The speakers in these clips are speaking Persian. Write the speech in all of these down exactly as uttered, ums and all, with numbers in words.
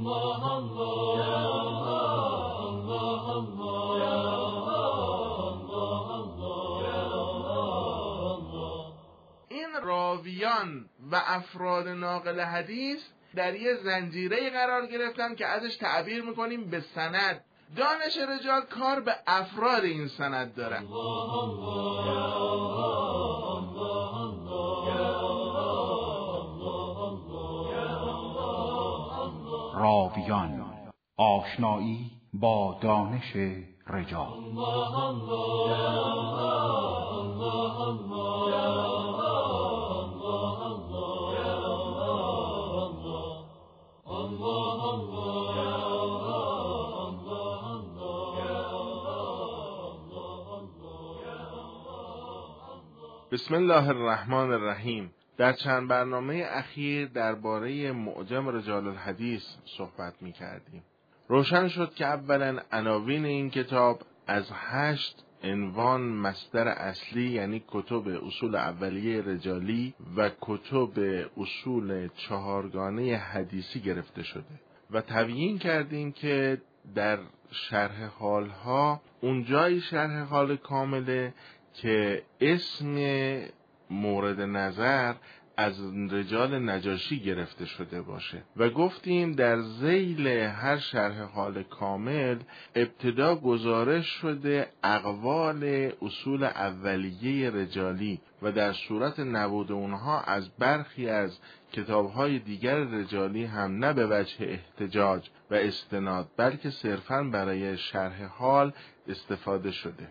این راویان و افراد ناقل حدیث در یه زنجیره قرار گرفتن که ازش تعبیر میکنیم به سند. دانش رجال کار به افراد این سند داره. راویان، آشنایی با دانش رجال. بسم الله الرحمن الرحیم. در چند برنامه اخیر درباره معجم رجال الحدیث صحبت می کردیم. روشن شد که اولا عناوین این کتاب از هشت عنوان مصدر اصلی یعنی کتب اصول اولیه رجالی و کتب اصول چهارگانه حدیثی گرفته شده و تبیین کردیم که در شرح حالها اونجای شرح حال کامله که اسم مورد نظر از رجال نجاشی گرفته شده باشه و گفتیم در ذیل هر شرح حال کامل ابتدا گزارش شده اقوال اصول اولیه رجالی و در صورت نبود اونها از برخی از کتابهای دیگر رجالی هم نه به وجه احتجاج و استناد بلکه صرفاً برای شرح حال استفاده شده.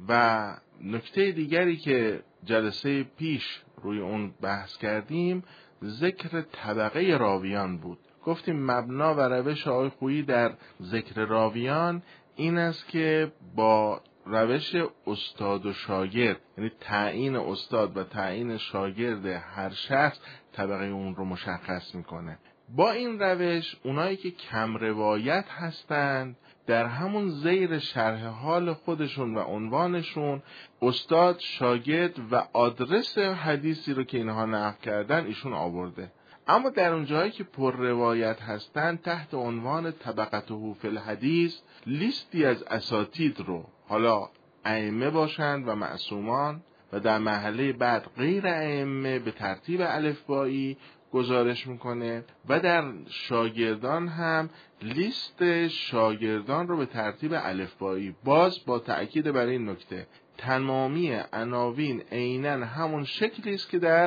و نکته دیگری که جلسه پیش روی اون بحث کردیم ذکر طبقه راویان بود. گفتیم مبنا و روش آقای خویی در ذکر راویان این است که با روش استاد و شاگرد، یعنی تعیین استاد و تعیین شاگرد هر شخص طبقه اون رو مشخص میکنه. با این روش اونایی که کم روایت هستند در همون زیر شرح حال خودشون و عنوانشون استاد، شاگرد و آدرس حدیثی رو که اینها نقل کردن ایشون آورده. اما در اون جایی که پر روایت هستن تحت عنوان طبقته فی الحدیث لیستی از اساتید رو، حالا ائمه باشند و معصومان و در مرحله بعد غیر ائمه به ترتیب الفبایی گزارش میکنه و در شاگردان هم لیست شاگردان رو به ترتیب الفبایی، باز با تأکید بر این نکته تمامی عناوین عیناً همون شکلی است که در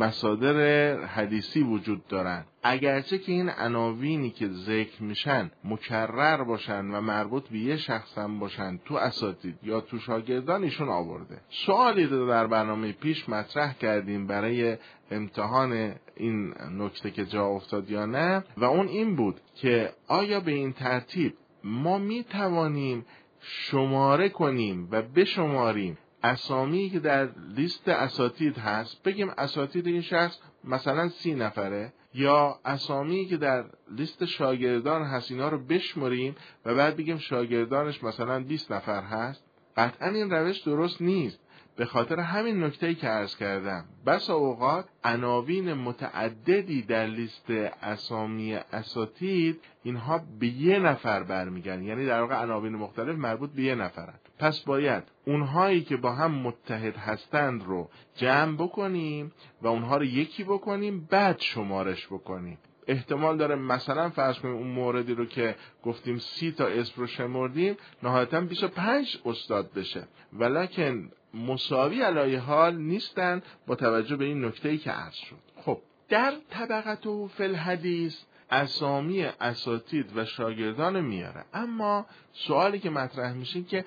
مصادر حدیثی وجود دارن، اگرچه که این عناوینی که ذکر میشن مکرر باشن و مربوط به یه شخص هم باشن تو اساتید یا تو شاگردان ایشون آورده. سوالی رو در برنامه پیش مطرح کردیم برای امتحان این نکته که جا افتاد یا نه و اون این بود که آیا به این ترتیب ما می توانیم شماره کنیم و بشماریم اسامی که در لیست اساتید هست، بگیم اساتید این شخص مثلا سی نفره، یا اسامی که در لیست شاگردان هست اینا رو بشماریم و بعد بگیم شاگردانش مثلا بیست نفر هست؟ قطعا این روش درست نیست. به خاطر همین نکته‌ای که عرض کردم بسا اوقات عناوین متعددی در لیست اسامی اساتید اینها به یه نفر برمیگردن، یعنی در واقع عناوین مختلف مربوط به یه نفرن. پس باید اونهایی که با هم متحد هستند رو جمع بکنیم و اونها رو یکی بکنیم بعد شمارش بکنیم. احتمال داره مثلا فرض کنیم اون موردی رو که گفتیم سی تا اسم رو شمردیم نهایتاً بیست و پنج استاد بشه، ولکن مساوی علیه حال نیستن با توجه به این نکته‌ای که عرض شد. خب در طبقته فی الحدیث اسامی اساتید و شاگردان میاره، اما سوالی که مطرح میشه که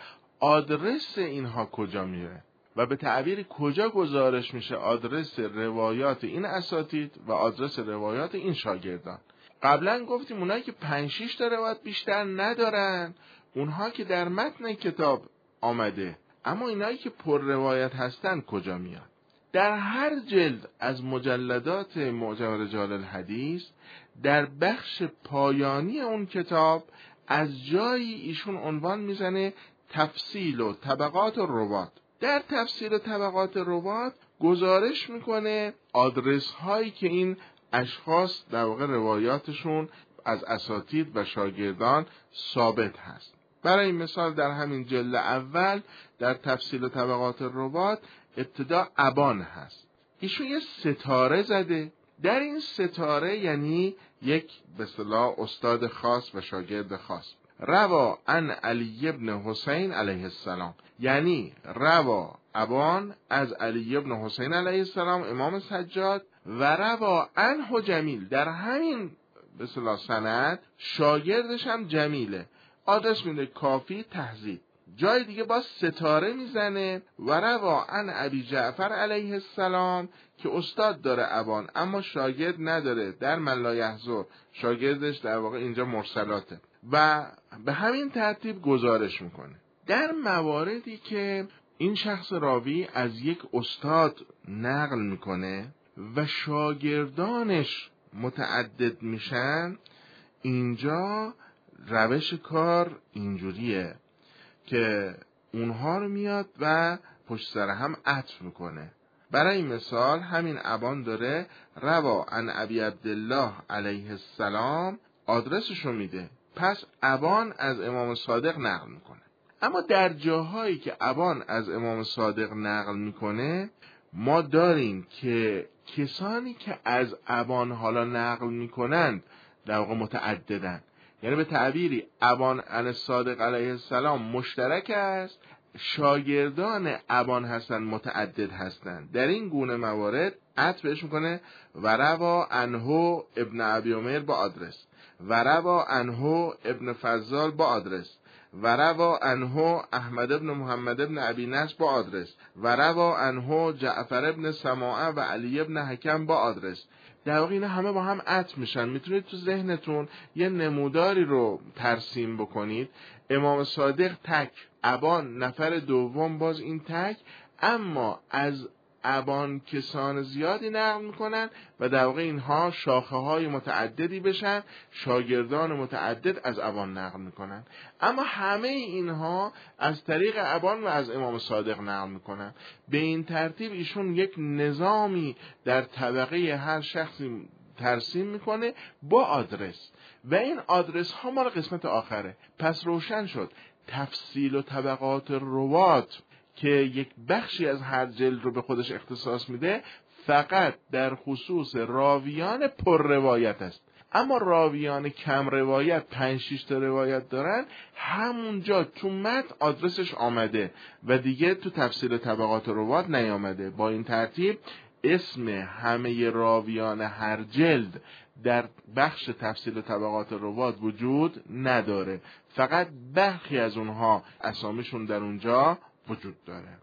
آدرس اینها کجا میره و به تعبیر کجا گزارش میشه آدرس روایات این اساتید و آدرس روایات این شاگردان. قبلا گفتیم اونایی که پنج شش تا روایت بیشتر ندارن اونها که در متن کتاب آمده، اما اینایی که پر روایت هستن کجا میاد؟ در هر جلد از مجلدات معجم رجال الحدیث در بخش پایانی اون کتاب از جایی ایشون عنوان میزنه تفصیل و طبقات روات. در تفصیل و طبقات روات گزارش میکنه آدرس هایی که این اشخاص در واقع روایاتشون از اساتید و شاگردان ثابت هست. برای مثال در همین جلد اول در تفصیل و طبقات الرواة ابتدا ابان هست. ایشون یه ستاره زده. در این ستاره یعنی یک به اصطلاح استاد خاص و شاگرد خاص. روا عن علی ابن حسین علیه السلام، یعنی روا ابان از علی ابن حسین علیه السلام امام سجاد و روا عنه جمیل، در همین به اصطلاح سند شاگردش هم جمیله. آدرس میده کافی تهذیب. جای دیگه باز ستاره میزنه و روا عن ابی جعفر علیه السلام که استاد داره ابان اما شاگرد نداره، در من لا یحضر، شاگردش در واقع اینجا مرسلاته و به همین ترتیب گزارش میکنه. در مواردی که این شخص راوی از یک استاد نقل میکنه و شاگردانش متعدد میشن، اینجا روش کار اینجوریه که اونها رو میاد و پشت سر هم عطف میکنه. برای مثال همین ابان داره روا عن ابی عبدالله علیه السلام، آدرسش رو میده، پس ابان از امام صادق نقل میکنه. اما در جاهایی که ابان از امام صادق نقل میکنه ما داریم که کسانی که از ابان حالا نقل میکنند در واقع متعددن، یعنی به تعبیری ابان عن صادق علیه السلام مشترک است، شاگردان ابان هستند متعدد هستند. در این گونه موارد عطف بهش میکنه و روا عنه ابن ابی عمر با آدرس و روا عنه ابن فضال با آدرس و روا عنه احمد ابن محمد ابن ابی نصر با آدرس و روا عنه جعفر ابن سماعه و علی ابن حکم با آدرس. در واقع اینا همه با هم عطف میشن. میتونید تو ذهنتون یه نموداری رو ترسیم بکنید. امام صادق تک، ابان نفر دوم باز این تک، اما از ابان کسان زیادی نقل میکنن و در واقع اینها شاخه های متعددی بشن، شاگردان متعدد از ابان نقل میکنن، اما همه اینها از طریق ابان و از امام صادق نقل میکنن. به این ترتیب ایشون یک نظامی در طبقه هر شخصی ترسیم میکنه با آدرس و این آدرس ها مال قسمت آخره. پس روشن شد تفصیل و طبقات الرواة که یک بخشی از هر جلد رو به خودش اختصاص میده فقط در خصوص راویان پر روایت است، اما راویان کم روایت پنج شش تا روایت دارن همونجا تو متن آدرسش آمده و دیگه تو تفصیل طبقات الرواة نیامده. با این ترتیب اسم همه راویان هر جلد در بخش تفصیل طبقات الرواة وجود نداره، فقط برخی از اونها اسامیشون در اونجا وجود داره.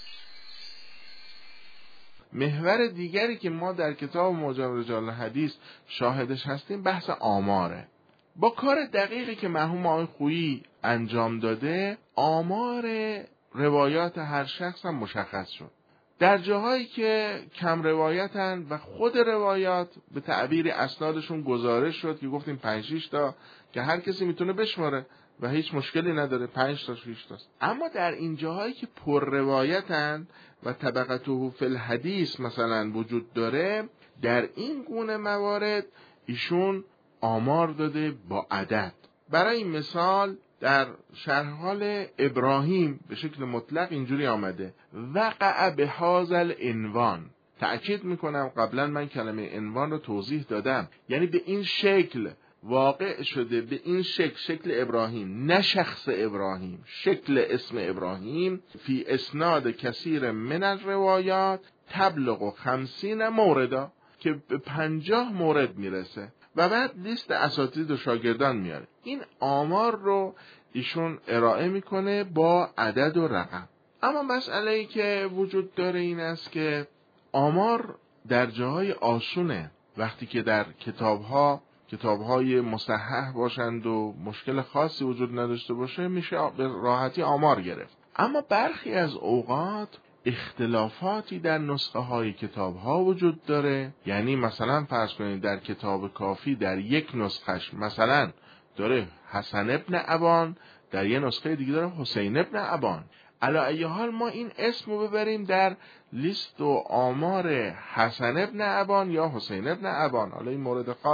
محور دیگری که ما در کتاب معجم رجال الحدیث شاهدش هستیم بحث آماره. با کار دقیقی که مرحوم آقای خویی انجام داده آمار روایات هر شخص هم مشخص شد. در جاهایی که کم روایتن و خود روایات به تعبیر اسنادشون گزارش شد که گفتیم پنج شش تا که هر کسی میتونه بشماره و هیچ مشکلی نداره، پنج تا شش تاست. اما در این جاهایی که پر روایتن و طبقته فی الحدیث مثلا وجود داره، در این گونه موارد ایشون آمار داده با عدد. برای مثال در شرح حال ابراهیم به شکل مطلق اینجوری آمده وقع به هذا العنوان. تأکید میکنم قبلا من کلمه عنوان رو توضیح دادم، یعنی به این شکل واقع شده، به این شکل، شکل ابراهیم، نه شخص ابراهیم، شکل اسم ابراهیم، فی اسناد کثیر من الروایات تبلغ خمسین موردا، که به پنجاه مورد میرسه و بعد لیست اساتید و شاگردان میاره. این آمار رو ایشون ارائه میکنه با عدد و رقم. اما مسئله‌ای که وجود داره این است که آمار در جاهای آسونه، وقتی که در کتاب‌ها کتاب‌های مصحح باشند و مشکل خاصی وجود نداشته باشه میشه به راحتی آمار گرفت. اما برخی از اوقات اختلافاتی در نسخه های کتاب ها وجود داره، یعنی مثلا فرض کنید در کتاب کافی در یک نسخش مثلا داره حسن ابن ابان، در یک نسخه دیگه داره حسین ابن ابان. علی ای حال ما این اسم رو ببریم در لیست و آمار حسن ابن ابان یا حسین ابن ابان، حالا این مورد خاص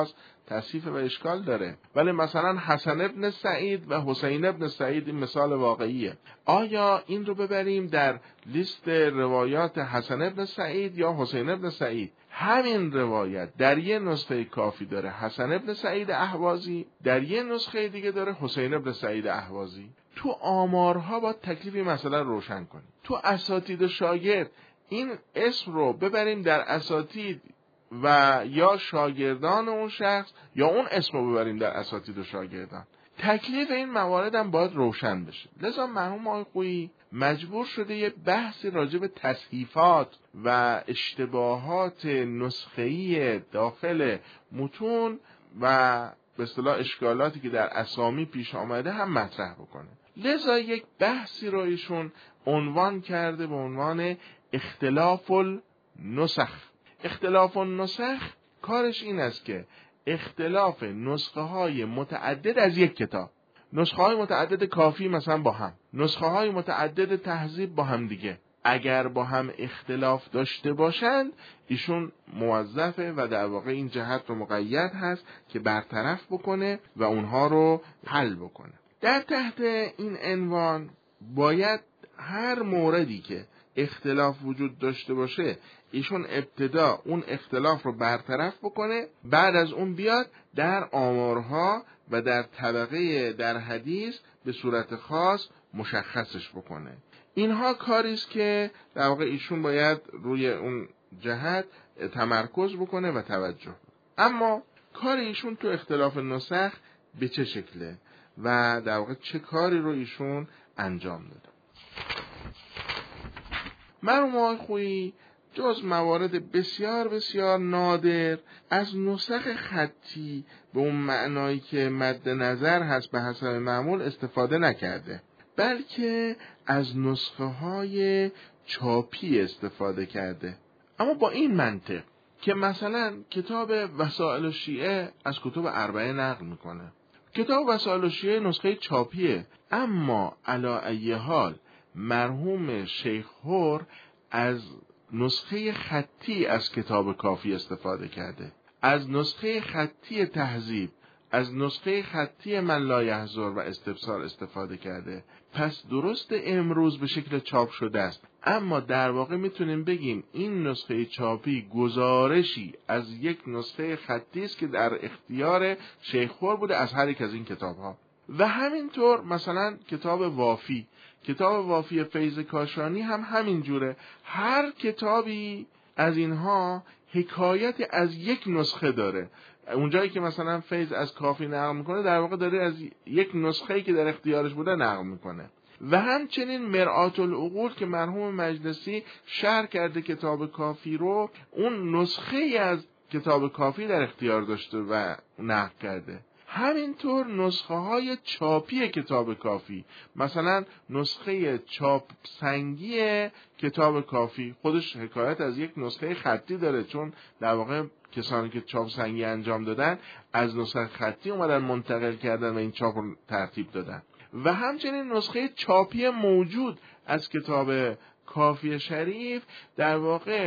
تصحیف و اشکال داره. ولی مثلا حسن ابن سعید و حسین ابن سعید این مثال واقعیه. آیا این رو ببریم در لیست روایات حسن ابن سعید یا حسین ابن سعید؟ همین روایت در یه نسخه کافی داره حسن ابن سعید اهوازی، در یه نسخه دیگه داره حسین ابن سعید اهوازی. تو آمارها با تکلیفی مثلا روشن کنیم. تو اساتید و شاگرد این اسم رو ببریم در اساتید و یا شاگردان اون شخص، یا اون اسم رو ببریم در اساتید و شاگردان. تکلیف این موارد هم باید روشن بشه. لذا مرحوم آقای خویی مجبور شده یه بحثی راجع به تصحیفات و اشتباهات نسخه‌ای داخل متون و به اصطلاح اشکالاتی که در اسامی پیش آمده هم مطرح بکنه. لذا یک بحثی رو ایشون عنوان کرده به عنوان اختلاف النسخ. اختلاف النسخ کارش این است که اختلاف نسخه های متعدد از یک کتاب، نسخه های متعدد کافی مثلا با هم، نسخه های متعدد تهذیب با هم دیگه، اگر با هم اختلاف داشته باشند ایشون موظفه و در واقع این جهت رو مقید هست که برطرف بکنه و اونها رو حل بکنه. در تحت این عنوان باید هر موردی که اختلاف وجود داشته باشه ایشون ابتدا اون اختلاف رو برطرف بکنه، بعد از اون بیاد در آمارها و در طبقه در حدیث به صورت خاص مشخصش بکنه. اینها کاریست که در واقع ایشون باید روی اون جهت تمرکز بکنه و توجه بکنه. اما کار ایشون تو اختلاف نسخ به چه شکله و در واقع چه کاری رو ایشون انجام داده؟ مرحوم آقای خویی جز موارد بسیار بسیار نادر از نسخ خطی به اون معنایی که مد نظر هست به حسب معمول استفاده نکرده، بلکه از نسخه های چاپی استفاده کرده. اما با این منطق که مثلا کتاب وسائل الشیعه از کتب اربعه نقل میکنه، کتاب وسائل الشیعه نسخه چاپیه، اما علی ای حال مرحوم شیخ هور از نسخه خطی از کتاب کافی استفاده کرده، از نسخه خطی تهذیب، از نسخه خطی من لا یحضر و استبصار استفاده کرده. پس درست امروز به شکل چاپ شده است، اما در واقع میتونیم بگیم این نسخه چاپی گزارشی از یک نسخه خطی است که در اختیار شیخ هور بوده از هر یک از این کتاب ها. و همینطور مثلا کتاب وافی، کتاب وافی فیض کاشانی هم همین جوره. هر کتابی از اینها حکایت از یک نسخه داره. اونجایی که مثلا فیض از کافی نقل میکنه در واقع داره از یک نسخه‌ای که در اختیارش بوده نقل میکنه. و همچنین مرآت العقول که مرحوم مجلسی شرح کرده کتاب کافی رو، اون نسخه‌ای از کتاب کافی در اختیار داشته و نقل کرده. همینطور نسخه های چاپی کتاب کافی، مثلا نسخه چاپ سنگی کتاب کافی خودش حکایت از یک نسخه خطی داره، چون در واقع کسانی که چاپ سنگی انجام دادن از نسخه خطی اومدن منتقل کردن و این چاپ رو ترتیب دادن. و همچنین نسخه چاپی موجود از کتاب کافی شریف در واقع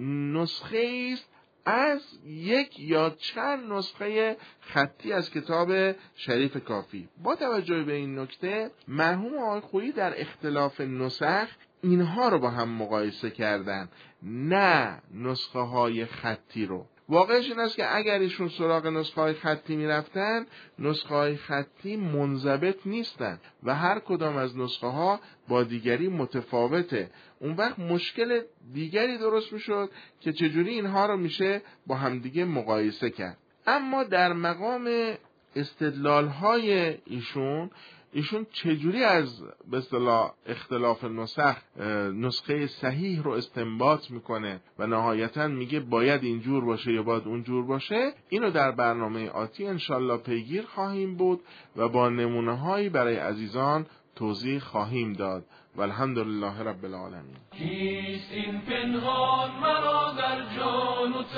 نسخه است از یک یا چند نسخه خطی از کتاب شریف کافی. با توجه به این نکته مرحوم آقای خویی در اختلاف نسخ اینها رو با هم مقایسه کردن، نه نسخه های خطی رو. واقعش این است که اگر ایشون سراغ نسخه های خطی می رفتن، نسخه های خطی منضبط نیستن و هر کدام از نسخه ها با دیگری متفاوته. اون وقت مشکل دیگری درست می شد که چجوری اینها رو میشه با همدیگه مقایسه کرد. اما در مقام استدلال های ایشون ایشون چجوری از به اصطلاح اختلاف نسخ نسخه صحیح رو استنباط میکنه و نهایتا میگه باید اینجور باشه یا باید اونجور باشه، اینو در برنامه آتی انشالله پیگیر خواهیم بود و با نمونه هایی برای عزیزان توضیح خواهیم داد. و الحمدلله رب العالمین. کیست این پنهان مرا در جان و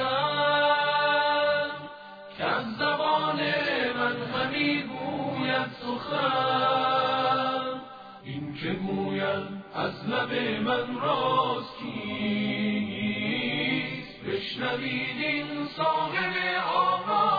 تن که از زبان من همی گوید سخن؟ این که گوید از لب من راز کیست؟ بشنوید این صاحب آواز